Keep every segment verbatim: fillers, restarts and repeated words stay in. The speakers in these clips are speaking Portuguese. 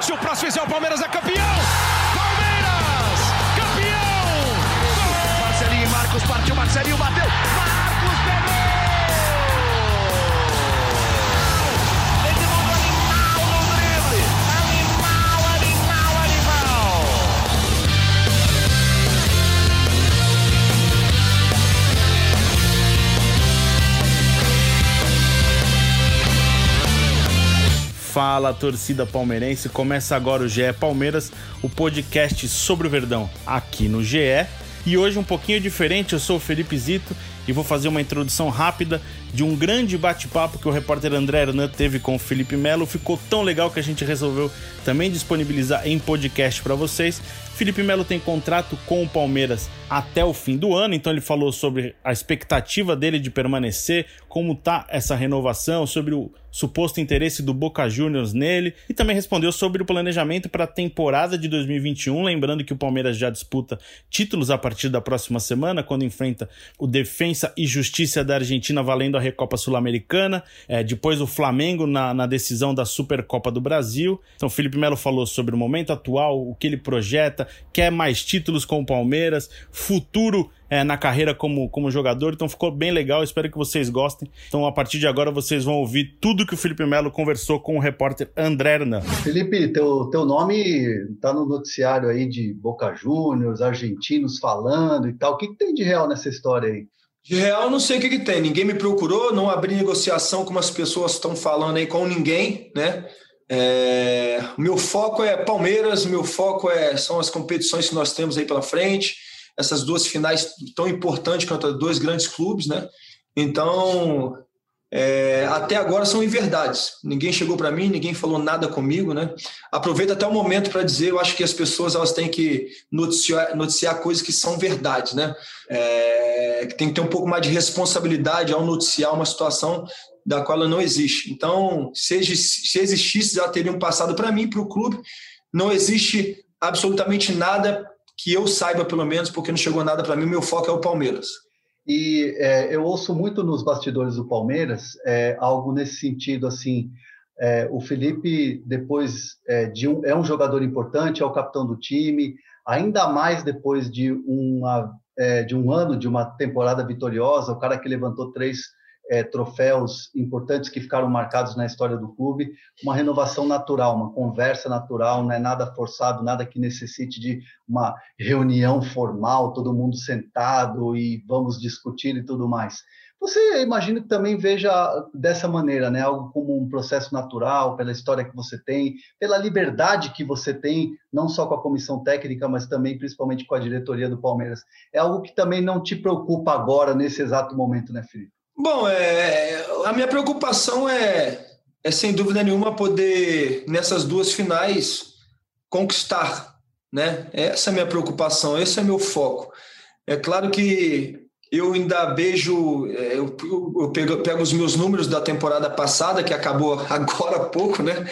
Se o próximo fizer, o Palmeiras é campeão! Palmeiras! Campeão! Gol! Marcelinho e Marcos partiu, Marcelinho bateu! Marcos pegou! Edmundo animal no drible! Animal, animal, animal! Fala, torcida palmeirense, começa agora o G E Palmeiras, o podcast sobre o Verdão aqui no G E. E hoje um pouquinho diferente, eu sou o Felipe Zito e vou fazer uma introdução rápida de um grande bate-papo que o repórter André Hernan teve com o Felipe Melo. Ficou tão legal que a gente resolveu também disponibilizar em podcast para vocês. Felipe Melo tem contrato com o Palmeiras até o fim do ano, então ele falou sobre a expectativa dele de permanecer, como tá essa renovação, sobre o suposto interesse do Boca Juniors nele, e também respondeu sobre o planejamento para a temporada de dois mil e vinte e um, lembrando que o Palmeiras já disputa títulos a partir da próxima semana, quando enfrenta o Defensa e Justiça da Argentina valendo a Recopa Sul-Americana, é, depois o Flamengo na, na decisão da Supercopa do Brasil. Então o Felipe Melo falou sobre o momento atual, o que ele projeta, quer mais títulos com o Palmeiras, futuro é, na carreira como, como jogador, então ficou bem legal, espero que vocês gostem. Então a partir de agora vocês vão ouvir tudo que o Felipe Melo conversou com o repórter André Hernan. Felipe, teu, teu nome tá no noticiário aí de Boca Juniors, argentinos falando e tal, o que, que tem de real nessa história aí? De real não sei o que, que tem, ninguém me procurou, não abri negociação como as pessoas estão falando aí com ninguém, né? É, meu foco é Palmeiras, meu foco é, são as competições que nós temos aí pela frente, essas duas finais tão importantes contra dois grandes clubes, né? Então, é, até agora são inverdades. Ninguém chegou para mim, ninguém falou nada comigo, né? Aproveito até o momento para dizer, eu acho que as pessoas elas têm que noticiar, noticiar coisas que são verdades, né? É, tem que ter um pouco mais de responsabilidade ao noticiar uma situação da qual ela não existe. Então, se, se existisse, já teriam passado para mim, para o clube. Não existe absolutamente nada que eu saiba, pelo menos, porque não chegou nada para mim. O meu foco é o Palmeiras. E é, eu ouço muito nos bastidores do Palmeiras é, algo nesse sentido, assim, é, o Felipe, depois é, de um, é um jogador importante, é o capitão do time, ainda mais depois de, uma, é, de um ano, de uma temporada vitoriosa, o cara que levantou três É, troféus importantes que ficaram marcados na história do clube, uma renovação natural, uma conversa natural, não é nada forçado, nada que necessite de uma reunião formal, todo mundo sentado e vamos discutir e tudo mais. Você imagina que também veja dessa maneira, né? Algo como um processo natural, pela história que você tem, pela liberdade que você tem, não só com a comissão técnica, mas também principalmente com a diretoria do Palmeiras. É algo que também não te preocupa agora, nesse exato momento, né, Felipe? Bom, é, a minha preocupação é, é, sem dúvida nenhuma, poder, nessas duas finais, conquistar, né? Essa é a minha preocupação, esse é o meu foco. É claro que eu ainda beijo, eu, eu pego, pego os meus números da temporada passada, que acabou agora há pouco, né?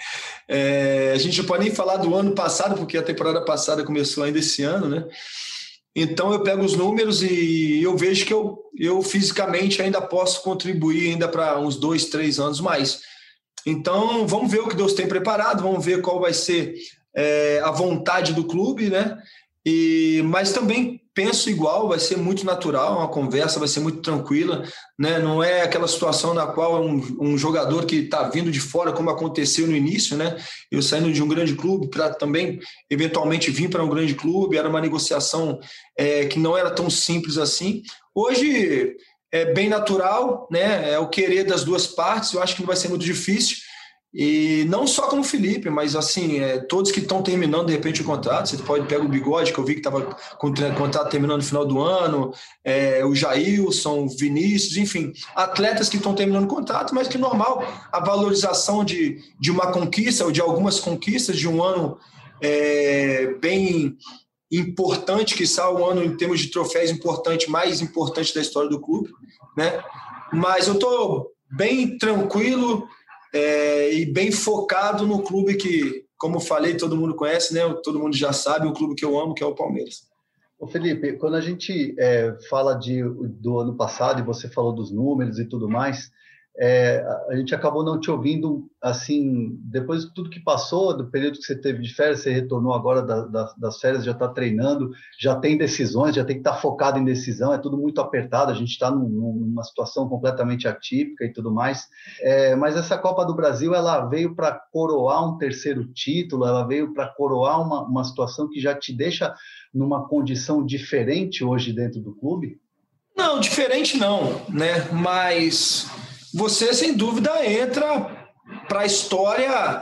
É, a gente não pode nem falar do ano passado, porque a temporada passada começou ainda esse ano, né? Então eu pego os números e eu vejo que eu, eu fisicamente ainda posso contribuir ainda para uns dois, três anos mais. Então vamos ver o que Deus tem preparado, vamos ver qual vai ser é, a vontade do clube, né? E, mas também penso igual, vai ser muito natural, uma conversa vai ser muito tranquila, né? Não é aquela situação na qual um, um jogador que está vindo de fora, como aconteceu no início, né? Eu saindo de um grande clube para também eventualmente vir para um grande clube, era uma negociação é, que não era tão simples assim. Hoje é bem natural, né? É o querer das duas partes, eu acho que não vai ser muito difícil. E não só como o Felipe, mas assim, é, todos que estão terminando de repente o contrato, você pode pegar o Bigode, que eu vi que estava com o contrato terminando no final do ano, é, o Jailson, o Vinícius, enfim, atletas que estão terminando o contrato, mas que normal, a valorização de, de uma conquista, ou de algumas conquistas de um ano é, bem importante, que está o ano em termos de troféus importante, mais importante da história do clube, né? Mas eu estou bem tranquilo, É, e bem focado no clube que, como falei, todo mundo conhece, né? Todo mundo já sabe, o clube que eu amo, que é o Palmeiras. Ô Felipe, quando a gente é, fala de, do ano passado, e você falou dos números e tudo mais, É, a gente acabou não te ouvindo, assim, depois de tudo que passou, do período que você teve de férias, você retornou agora da, da, das férias, já está treinando, já tem decisões, já tem que estar tá focado em decisão, é tudo muito apertado, a gente está num, numa situação completamente atípica e tudo mais, é, mas essa Copa do Brasil, ela veio para coroar um terceiro título, ela veio para coroar uma, uma situação que já te deixa numa condição diferente hoje dentro do clube? Não, diferente não, né, mas... Você, sem dúvida, entra para a história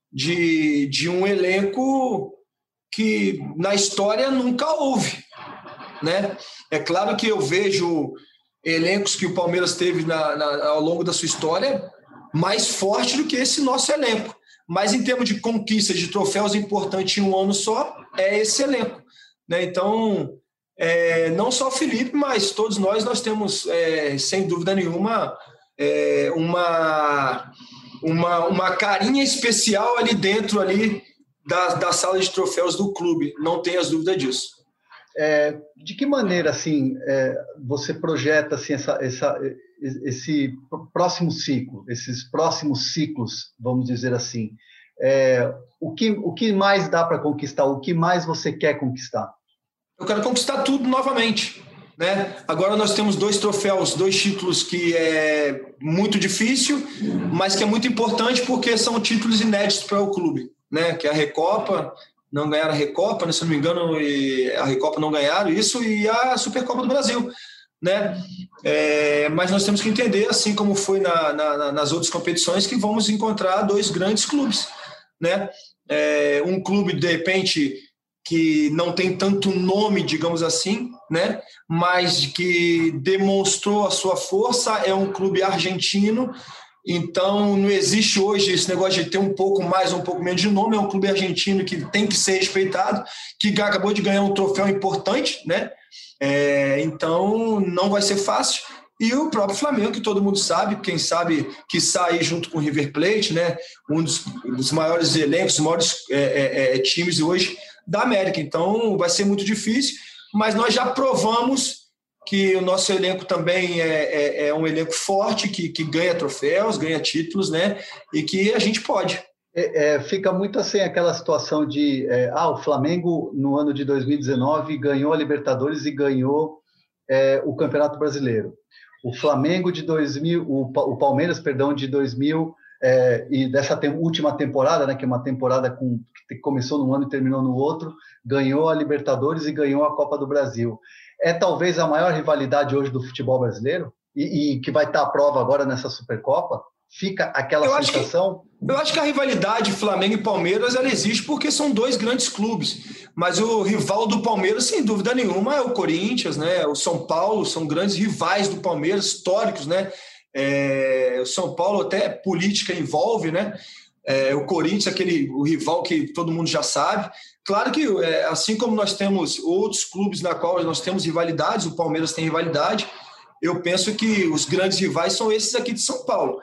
de, de um elenco que na história nunca houve, né? É claro que eu vejo elencos que o Palmeiras teve na, na, ao longo da sua história mais forte do que esse nosso elenco. Mas em termos de conquistas, de troféus importantes em um ano só, é esse elenco, né? Então, é, não só o Felipe, mas todos nós, nós temos, é, sem dúvida nenhuma... É uma, uma, uma carinha especial ali dentro ali da, da sala de troféus do clube, não tenha dúvida disso. É, de que maneira assim, é, você projeta assim, essa, essa, esse próximo ciclo, esses próximos ciclos, vamos dizer assim? É, o, que, o que mais dá para conquistar? O que mais você quer conquistar? Eu quero conquistar tudo novamente. Né? Agora nós temos dois troféus, dois títulos que é muito difícil, mas que é muito importante porque são títulos inéditos para o clube, né? Que é a Recopa, não ganharam a Recopa, né? Se não me engano, a Recopa não ganharam isso, e a Supercopa do Brasil, né? É, mas nós temos que entender, assim como foi na, na, nas outras competições, que vamos encontrar dois grandes clubes, né? É, um clube, de repente, que não tem tanto nome, digamos assim, né? Mas que demonstrou a sua força, é um clube argentino, então não existe hoje esse negócio de ter um pouco mais, um pouco menos de nome, é um clube argentino que tem que ser respeitado, que acabou de ganhar um troféu importante, né? É, então não vai ser fácil. E o próprio Flamengo, que todo mundo sabe, quem sabe que sai junto com o River Plate, né? Um dos, dos maiores elencos, dos maiores é, é, é, times hoje da América. Então vai ser muito difícil, mas nós já provamos que o nosso elenco também é, é, é um elenco forte, que, que ganha troféus, ganha títulos, né? E que a gente pode. É, é, fica muito assim aquela situação de é, ah, o Flamengo no ano de dois mil e dezenove ganhou a Libertadores e ganhou é, o Campeonato Brasileiro. O Flamengo de dois mil, o, o Palmeiras, perdão, de dois mil é, e dessa tem, última temporada, né, que é uma temporada com, que começou num ano e terminou no outro, ganhou a Libertadores e ganhou a Copa do Brasil. É talvez a maior rivalidade hoje do futebol brasileiro e, e que vai estar à prova agora nessa Supercopa. Fica aquela eu sensação... Acho que, eu acho que a rivalidade Flamengo e Palmeiras ela existe porque são dois grandes clubes, mas o rival do Palmeiras, sem dúvida nenhuma, é o Corinthians, né? O São Paulo, são grandes rivais do Palmeiras, históricos, né? É, o São Paulo até política envolve, né? É, o Corinthians, aquele, o rival que todo mundo já sabe. Claro que, é, assim como nós temos outros clubes na qual nós temos rivalidades, o Palmeiras tem rivalidade, eu penso que os grandes rivais são esses aqui de São Paulo.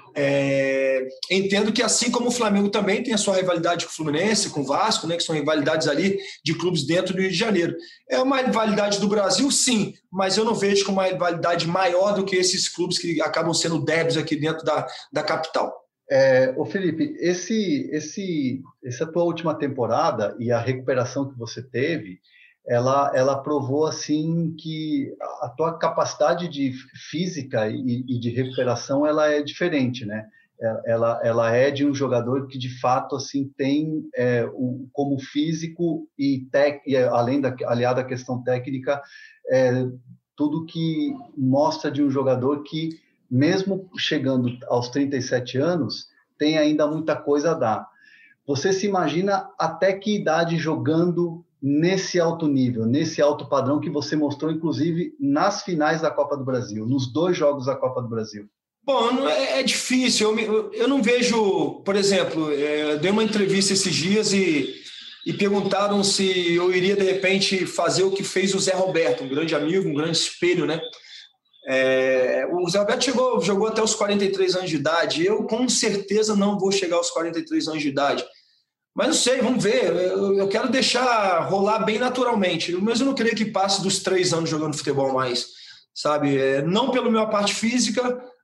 É, entendo que assim como o Flamengo também tem a sua rivalidade com o Fluminense, com o Vasco, né, que são rivalidades ali de clubes dentro do Rio de Janeiro. É uma rivalidade do Brasil, sim, mas eu não vejo como uma rivalidade maior do que esses clubes que acabam sendo débitos aqui dentro da, da capital. É, ô Felipe, esse, esse, essa tua última temporada e a recuperação que você teve, ela, ela provou assim que a tua capacidade de física e, e de recuperação ela é diferente, né? Ela, ela é de um jogador que de fato assim tem é, o, como físico e, tec, e além da aliado à questão técnica, é, tudo que mostra de um jogador que mesmo chegando aos trinta e sete anos tem ainda muita coisa a dar. Você se imagina até que idade jogando nesse alto nível, nesse alto padrão que você mostrou, inclusive, nas finais da Copa do Brasil, nos dois jogos da Copa do Brasil? Bom, é, é difícil. Eu, eu não vejo, por exemplo, eu dei uma entrevista esses dias e, e perguntaram se eu iria, de repente, fazer o que fez o Zé Roberto, um grande amigo, um grande espelho, né? É, o Zé Roberto chegou, jogou até os quarenta e três anos de idade. Eu, com certeza, não vou chegar aos quarenta e três anos de idade. Mas não sei, vamos ver. Eu, eu quero deixar rolar bem naturalmente. Mas eu não queria que passe dos três anos jogando futebol mais, sabe? É, não pela minha parte física,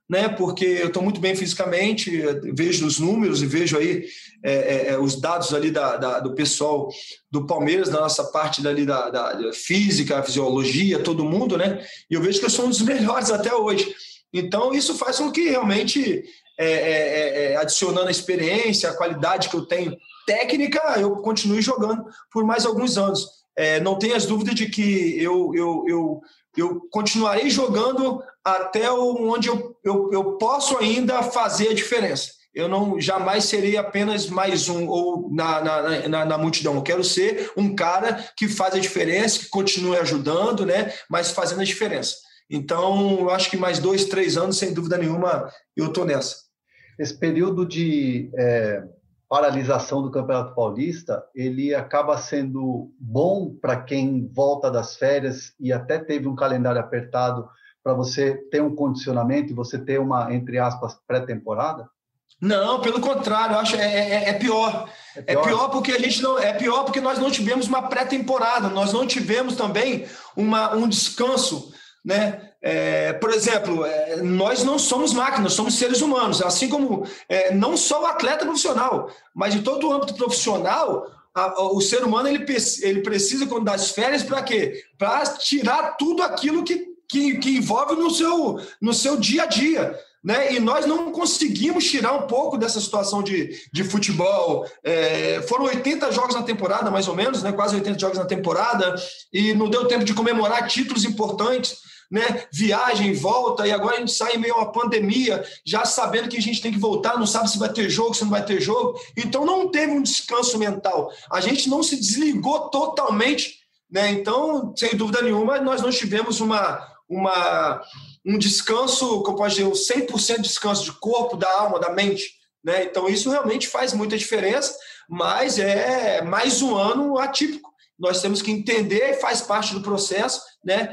né? Porque eu estou muito bem fisicamente, vejo os números e vejo aí é, é, os dados ali da, da, do pessoal do Palmeiras, da nossa parte dali da, da física, fisiologia, todo mundo, né? E eu vejo que eu sou um dos melhores até hoje. Então, isso faz com que realmente, é, é, é, adicionando a experiência, a qualidade que eu tenho técnica, eu continue jogando por mais alguns anos. É, não tenho as dúvidas de que eu, eu, eu, eu continuarei jogando até onde eu, eu, eu posso ainda fazer a diferença. Eu não jamais serei apenas mais um ou na, na, na, na multidão. Eu quero ser um cara que faz a diferença, que continue ajudando, né, mas fazendo a diferença. Então, eu acho que mais dois, três anos, sem dúvida nenhuma, eu estou nessa. Esse período de é, paralisação do Campeonato Paulista, ele acaba sendo bom para quem volta das férias e até teve um calendário apertado para você ter um condicionamento e você ter uma, entre aspas, pré-temporada? Não, pelo contrário, eu acho é, é, é, pior. é pior. É pior porque a gente não é pior porque nós não tivemos uma pré-temporada, nós não tivemos também uma, um descanso, né? É, por exemplo, é, nós não somos máquinas, somos seres humanos, assim como é, não só o atleta profissional, mas em todo o âmbito profissional, a, a, o ser humano ele, ele precisa das férias para quê? Para tirar tudo aquilo que, que, que envolve no seu, no seu dia a dia. Né? E nós não conseguimos tirar um pouco dessa situação de, de futebol. É, foram oitenta jogos na temporada, mais ou menos, né? Quase oitenta jogos na temporada, e não deu tempo de comemorar títulos importantes, né? Viagem, volta, e agora a gente sai em meio a uma pandemia, já sabendo que a gente tem que voltar, não sabe se vai ter jogo, se não vai ter jogo. Então não teve um descanso mental. A gente não se desligou totalmente, né? Então, sem dúvida nenhuma, nós não tivemos uma... uma um descanso, como pode dizer, um cem por cento de descanso de corpo, da alma, da mente, né? Então isso realmente faz muita diferença, mas é mais um ano atípico. Nós temos que entender, faz parte do processo, né?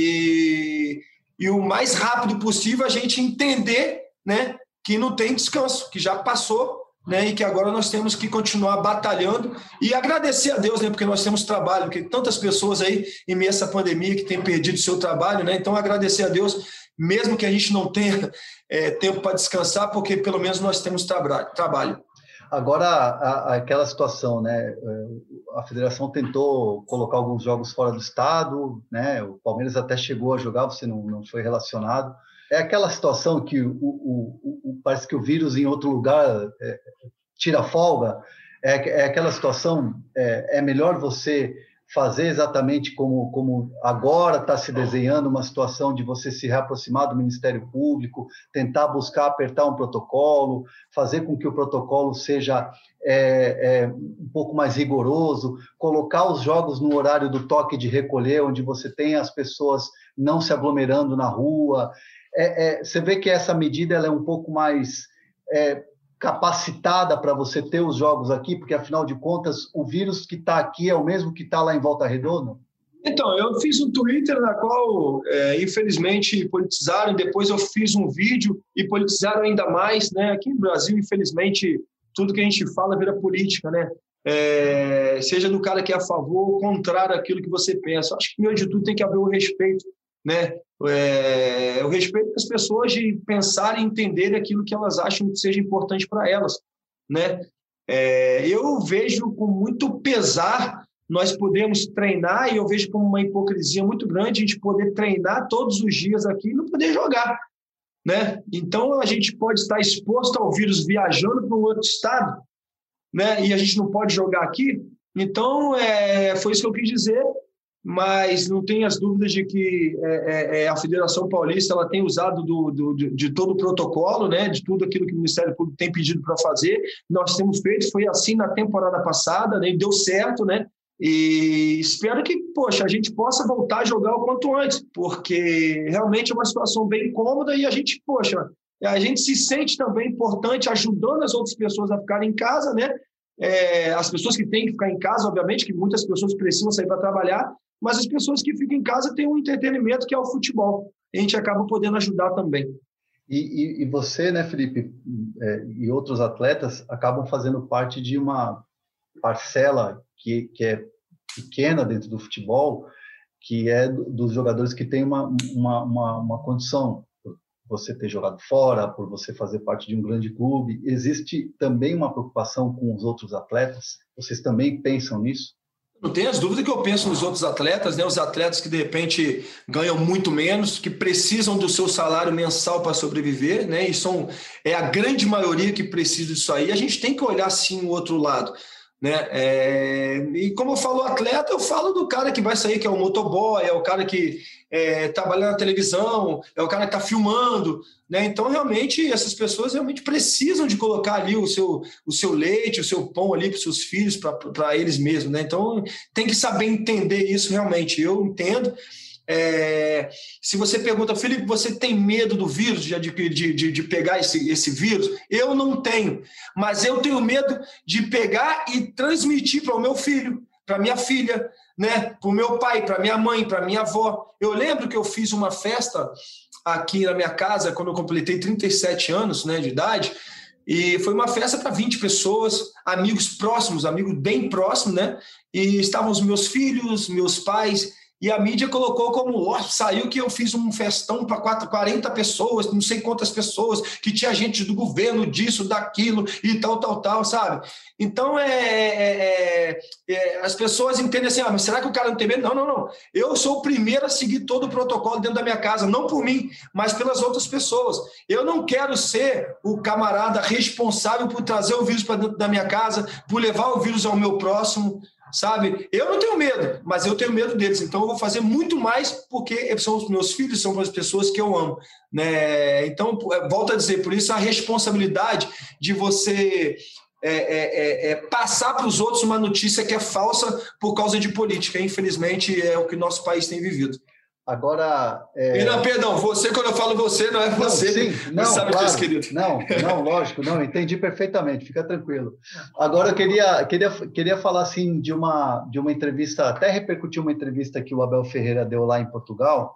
E, e o mais rápido possível a gente entender, né, que não tem descanso, que já passou, né, e que agora nós temos que continuar batalhando e agradecer a Deus, né, porque nós temos trabalho, porque tantas pessoas aí em meio a essa pandemia que têm perdido o seu trabalho, né, então agradecer a Deus, mesmo que a gente não tenha é, tempo para descansar, porque pelo menos nós temos tra- trabalho. Agora, a, aquela situação, né, a federação tentou colocar alguns jogos fora do estado, né, o Palmeiras até chegou a jogar, você não, não foi relacionado. É aquela situação que o, o, o, parece que o vírus em outro lugar é, tira folga. É, é aquela situação, é, é melhor você fazer exatamente como, como agora está se desenhando uma situação de você se reaproximar do Ministério Público, tentar buscar apertar um protocolo, fazer com que o protocolo seja é, é, um pouco mais rigoroso, colocar os jogos no horário do toque de recolher, onde você tem as pessoas não se aglomerando na rua. É, é, você vê que essa medida ela é um pouco mais é, capacitada para você ter os jogos aqui, porque, afinal de contas, o vírus que está aqui é o mesmo que está lá em Volta Redonda? Então, eu fiz um Twitter na qual, é, infelizmente, politizaram, depois eu fiz um vídeo e politizaram ainda mais, né? Aqui no Brasil, infelizmente, tudo que a gente fala vira política, né? É, seja do cara que é a favor ou contrário àquilo que você pensa. Acho que, antes de tudo, tem que haver o respeito, né? É, o respeito das pessoas de pensar e entender aquilo que elas acham que seja importante para elas, né? É, eu vejo com muito pesar nós podemos treinar, e eu vejo como uma hipocrisia muito grande a gente poder treinar todos os dias aqui e não poder jogar, né? Então a gente pode estar exposto ao vírus viajando para um outro estado, né? E a gente não pode jogar aqui. Então é, foi isso que eu quis dizer. Mas não tenho as dúvidas de que é, é, a Federação Paulista ela tem usado do, do, de todo o protocolo, né, de tudo aquilo que o Ministério Público tem pedido para fazer. Nós temos feito, foi assim na temporada passada, né, e deu certo, né, e espero que, poxa, a gente possa voltar a jogar o quanto antes, porque realmente é uma situação bem incômoda e a gente, poxa, a gente se sente também importante ajudando as outras pessoas a ficarem em casa, né, é, as pessoas que têm que ficar em casa, obviamente, que muitas pessoas precisam sair para trabalhar, mas as pessoas que ficam em casa têm um entretenimento que é o futebol. A gente acaba podendo ajudar também. E, e, e você, né, Felipe, é, e outros atletas acabam fazendo parte de uma parcela que, que é pequena dentro do futebol, que é dos jogadores que têm uma, uma, uma, uma condição você ter jogado fora, por você fazer parte de um grande clube, existe também uma preocupação com os outros atletas? Vocês também pensam nisso? Não tenho as dúvidas que eu penso nos outros atletas, né? Os atletas que de repente ganham muito menos, que precisam do seu salário mensal para sobreviver, né? E são, é a grande maioria que precisa disso aí. A gente tem que olhar sim o outro lado, né? É, e como eu falo atleta, eu falo do cara que vai sair, que é o motoboy, é o cara que é, trabalha na televisão, é o cara que está filmando, né? Então realmente essas pessoas realmente precisam de colocar ali o seu, o seu leite, o seu pão ali para os seus filhos, para eles mesmos, né? Então tem que saber entender isso realmente. Eu entendo. É, se você pergunta, Felipe, você tem medo do vírus, de, de, de, de pegar esse, esse vírus? Eu não tenho, mas eu tenho medo de pegar e transmitir para o meu filho, para minha filha, né? Para o meu pai, para minha mãe, para minha avó. Eu lembro que eu fiz uma festa aqui na minha casa quando eu completei trinta e sete anos, né, de idade, e foi uma festa para vinte pessoas, amigos próximos, amigos bem próximos, né? E estavam os meus filhos, meus pais. E a mídia colocou como, ó, saiu que eu fiz um festão para quarenta pessoas, não sei quantas pessoas, que tinha gente do governo, disso, daquilo e tal, tal, tal, sabe? Então, é, é, é, as pessoas entendem assim, ah, mas será que o cara não tem medo? Não, não, não. Eu sou o primeiro a seguir todo o protocolo dentro da minha casa, não por mim, mas pelas outras pessoas. Eu não quero ser o camarada responsável por trazer o vírus para dentro da minha casa, por levar o vírus ao meu próximo, sabe? Eu não tenho medo, mas eu tenho medo deles, então eu vou fazer muito mais porque são os meus filhos, são as pessoas que eu amo, né? Então, volto a dizer, por isso a responsabilidade de você é, é, é, passar para os outros uma notícia que é falsa por causa de política, infelizmente é o que nosso país tem vivido. Agora... É... E não, perdão, você, quando eu falo você, não é você. Não, sim, não, sabe claro, disso, querido. Não, não, lógico, não, entendi perfeitamente, fica tranquilo. Agora eu queria, queria, queria falar assim de uma, de uma entrevista, até repercutiu uma entrevista que o Abel Ferreira deu lá em Portugal,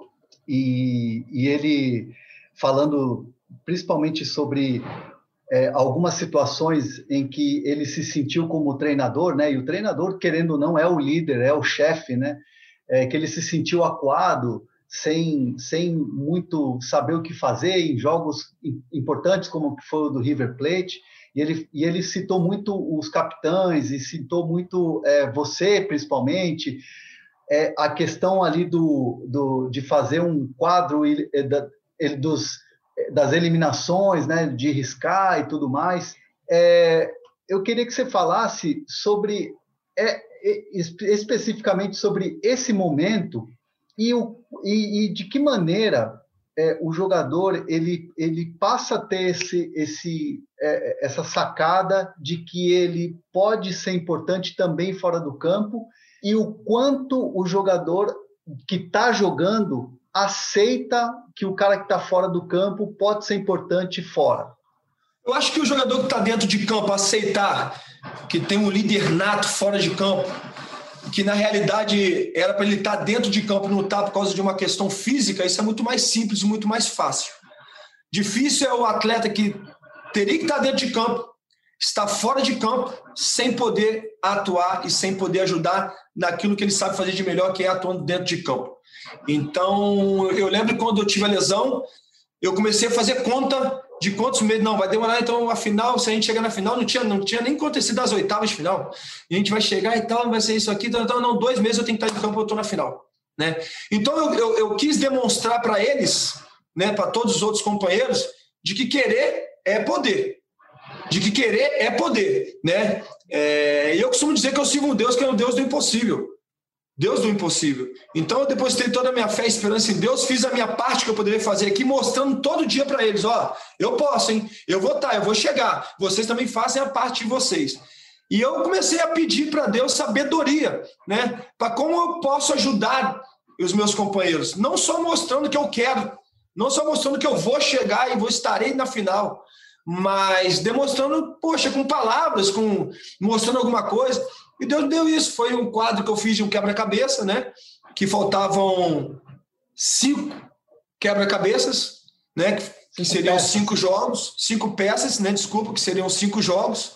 e, e ele falando principalmente sobre é, algumas situações em que ele se sentiu como treinador, né? E o treinador, querendo ou não, é o líder, é o chefe, né? É, que ele se sentiu acuado, sem, sem muito saber o que fazer em jogos importantes, como foi o do River Plate, e ele, e ele citou muito os capitães, e citou muito é, você, principalmente, é, a questão ali do, do, de fazer um quadro é, da, é, dos, das eliminações, né, de riscar e tudo mais. É, eu queria que você falasse sobre... É, especificamente sobre esse momento e, o, e, e de que maneira é, o jogador ele, ele passa a ter esse, esse, é, essa sacada de que ele pode ser importante também fora do campo e o quanto o jogador que está jogando aceita que o cara que está fora do campo pode ser importante fora. Eu acho que o jogador que está dentro de campo aceitar que tem um líder nato fora de campo, que na realidade era para ele estar dentro de campo e não estar por causa de uma questão física, isso é muito mais simples e muito mais fácil. Difícil é o atleta que teria que estar dentro de campo, está fora de campo, sem poder atuar e sem poder ajudar naquilo que ele sabe fazer de melhor, que é atuando dentro de campo. Então, eu lembro quando eu tive a lesão, eu comecei a fazer conta de quantos meses, não, vai demorar, então a final, se a gente chegar na final, não tinha, não tinha nem acontecido as oitavas de final, e a gente vai chegar e tal, vai ser isso aqui, então, então não, dois meses eu tenho que estar em campo, eu estou na final, né? Então eu, eu, eu quis demonstrar para eles, né, para todos os outros companheiros, de que querer é poder, de que querer é poder, né? É, e eu costumo dizer que eu sigo um Deus que é um Deus do impossível, Deus do impossível. Então eu depositei toda a minha fé e esperança em Deus, fiz a minha parte que eu poderia fazer aqui, mostrando todo dia para eles, ó, eu posso, hein? Eu vou estar, eu vou chegar. Vocês também fazem a parte de vocês. E eu comecei a pedir para Deus sabedoria, né? Para como eu posso ajudar os meus companheiros. Não só mostrando que eu quero, não só mostrando que eu vou chegar e vou estarei na final, mas demonstrando, poxa, com palavras, com, mostrando alguma coisa. E Deus deu isso. Foi um quadro que eu fiz de um quebra-cabeça, né? Que faltavam cinco quebra-cabeças, né? Que seriam cinco jogos, cinco peças, né? Desculpa, que seriam cinco jogos.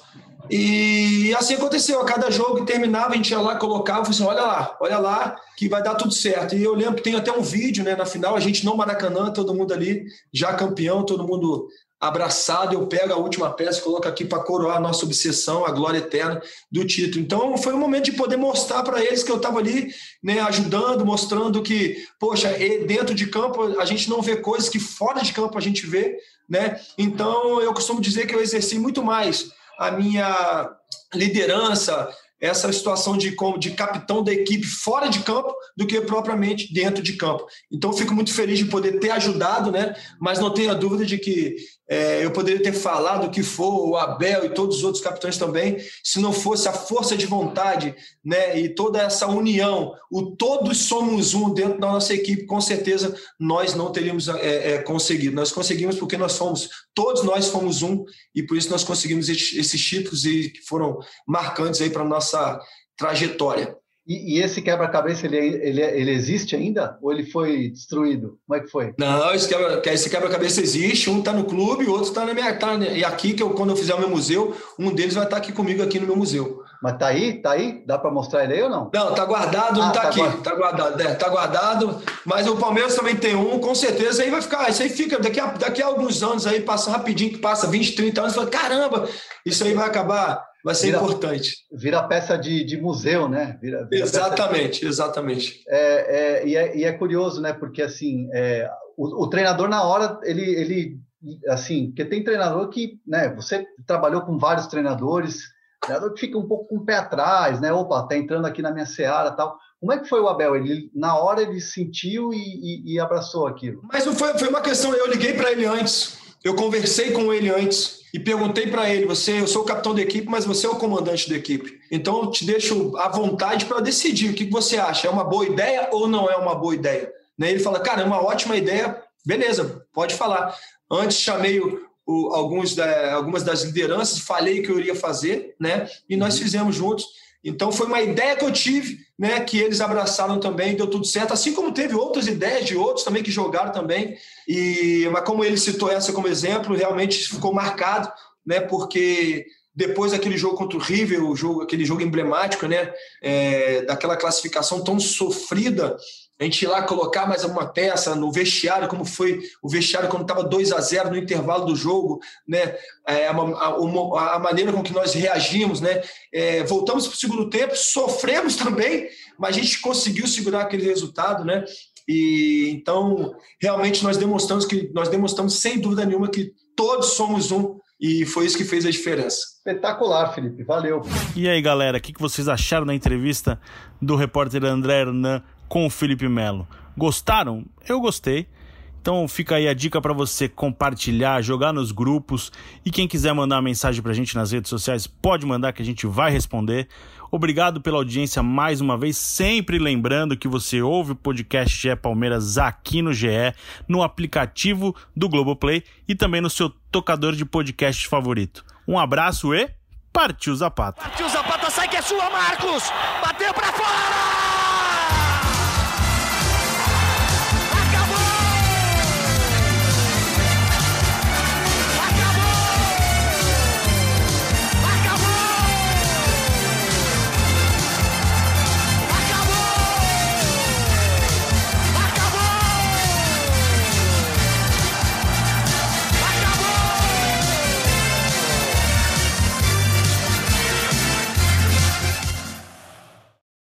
E assim aconteceu, a cada jogo que terminava, a gente ia lá, colocava, falava assim, olha lá, olha lá, que vai dar tudo certo. E eu lembro que tem até um vídeo, né, na final, a gente no Maracanã, todo mundo ali, já campeão, todo mundo abraçado, eu pego a última peça e coloco aqui para coroar a nossa obsessão, a glória eterna do título. Então foi um momento de poder mostrar para eles que eu estava ali, né, ajudando, mostrando que, poxa, dentro de campo a gente não vê coisas que fora de campo a gente vê, né? Então eu costumo dizer que eu exerci muito mais a minha liderança, essa situação de, de capitão da equipe fora de campo do que propriamente dentro de campo. Então, eu fico muito feliz de poder ter ajudado, né? Mas não tenho a dúvida de que é, eu poderia ter falado o que for, o Abel e todos os outros capitães também, se não fosse a força de vontade, né? E toda essa união, o todos somos um dentro da nossa equipe, com certeza nós não teríamos é, é, conseguido. Nós conseguimos porque nós fomos, todos nós fomos um, e por isso nós conseguimos esses títulos e que foram marcantes aí para a nossa trajetória. E, e esse quebra-cabeça, ele, ele, ele existe ainda? Ou ele foi destruído? Como é que foi? Não, esse, quebra, esse quebra-cabeça existe. Um está no clube, o outro está na minha... Tá, né? E aqui, que eu, quando eu fizer o meu museu, um deles vai estar aqui comigo aqui no meu museu. Mas tá aí? Tá aí? Dá para mostrar ele aí ou não? Não, tá guardado, ah, não tá, tá aqui. Guardado. Tá guardado, é, tá guardado. Mas o Palmeiras também tem um, com certeza. Aí vai ficar... Isso aí fica... Daqui a, daqui a alguns anos aí, passa rapidinho, que passa vinte, trinta anos, fala, caramba, isso aí vai acabar... Vai ser vira, importante. Vira peça de, de museu, né? Vira, vira exatamente, de... exatamente. É, é, e, é, e é curioso, né? Porque, assim, é, o, o treinador, na hora, ele, ele... Assim, porque tem treinador que... né? Você trabalhou com vários treinadores, treinador que fica um pouco com o pé atrás, né? Opa, tá entrando aqui na minha seara e tal. Como é que foi o Abel? Ele, na hora, ele sentiu e, e, e abraçou aquilo? Mas não foi, foi uma questão... Eu liguei para ele antes, eu conversei com ele antes... E perguntei para ele, você, eu sou o capitão da equipe, mas você é o comandante da equipe. Então, eu te deixo à vontade para decidir o que você acha. É uma boa ideia ou não é uma boa ideia? Ele fala, cara, é uma ótima ideia. Beleza, pode falar. Antes, chamei o, o, alguns da, algumas das lideranças, falei que eu iria fazer, né? E nós fizemos juntos. Então, foi uma ideia que eu tive, né, que eles abraçaram também, deu tudo certo, assim como teve outras ideias de outros também que jogaram também, e, mas como ele citou essa como exemplo, realmente ficou marcado, né, porque depois daquele jogo contra o River, o jogo, aquele jogo emblemático, né, é, daquela classificação tão sofrida, a gente ir lá colocar mais uma peça no vestiário, como foi o vestiário quando estava dois a zero no intervalo do jogo, né? É, a, a, a maneira com que nós reagimos, né? É, voltamos para o segundo tempo, sofremos também, mas a gente conseguiu segurar aquele resultado, né? E então realmente nós demonstramos que nós demonstramos sem dúvida nenhuma que todos somos um. E foi isso que fez a diferença. Espetacular, Felipe. Valeu. E aí, galera, o que vocês acharam da entrevista do repórter André Hernan com o Felipe Melo? Gostaram? Eu gostei. Então fica aí a dica para você compartilhar, jogar nos grupos. E quem quiser mandar uma mensagem pra gente nas redes sociais, pode mandar que a gente vai responder. Obrigado pela audiência mais uma vez. Sempre lembrando que você ouve o podcast G E Palmeiras aqui no G E, no aplicativo do Globoplay e também no seu tocador de podcast favorito. Um abraço e partiu Zapata. Partiu Zapata, sai que é sua, Marcos! Bateu pra fora!